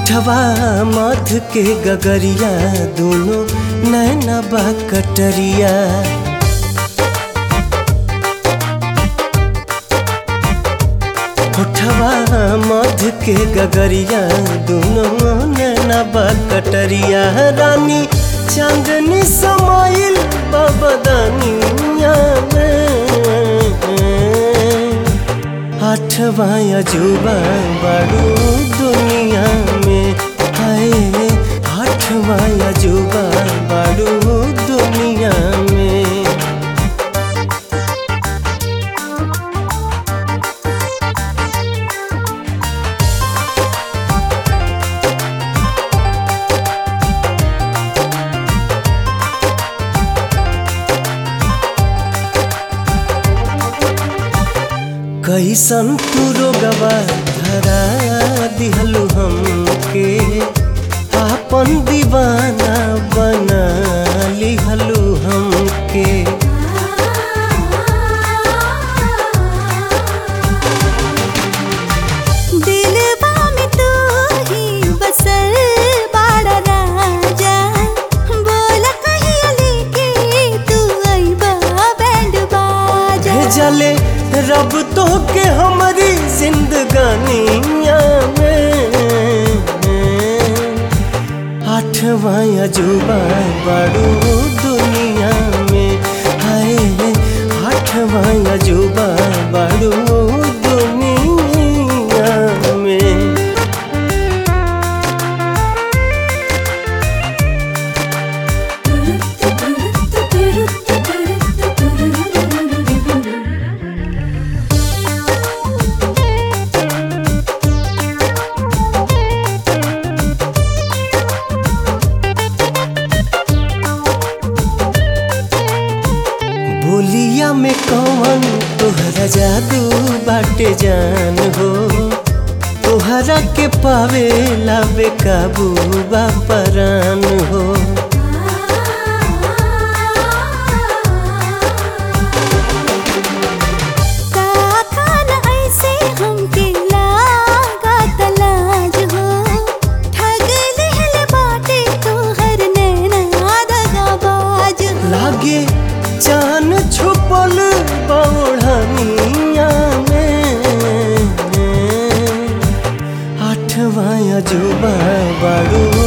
होठवा मध के गगरिया दोनों नैना बा कटरिया। होठवा मध के गगरिया दोनों नैना बा कटरिया। रानी चांदनी समाइल बदनिया में, आठवां अजूबा बड़ू दुनिया में। हाय आठवां अजूबा बड़ू दुनिया में। कैसन तू रोगवा धरा दिहलु हमके, आपन दीवाना बना लिहलु हमके। दिलवा में तू ही बसल बाड़ा राजा, बोला कहिया लेके तू आइबा बैंड बाजा। भेजले रब तो के हमारी जिंदगानिया में, आठवां अजूबा बड़ू दुनिया में। हाय आठवां अजूबा बड़ू दुनिया में। बोलिया में कौन तोहरा जादू बाटे जान हो, तोहरा के पावे ला बेकाबू बा परान हो। लागे चान छुपल बौढ़निया में, आठवां अजूबा बड़ू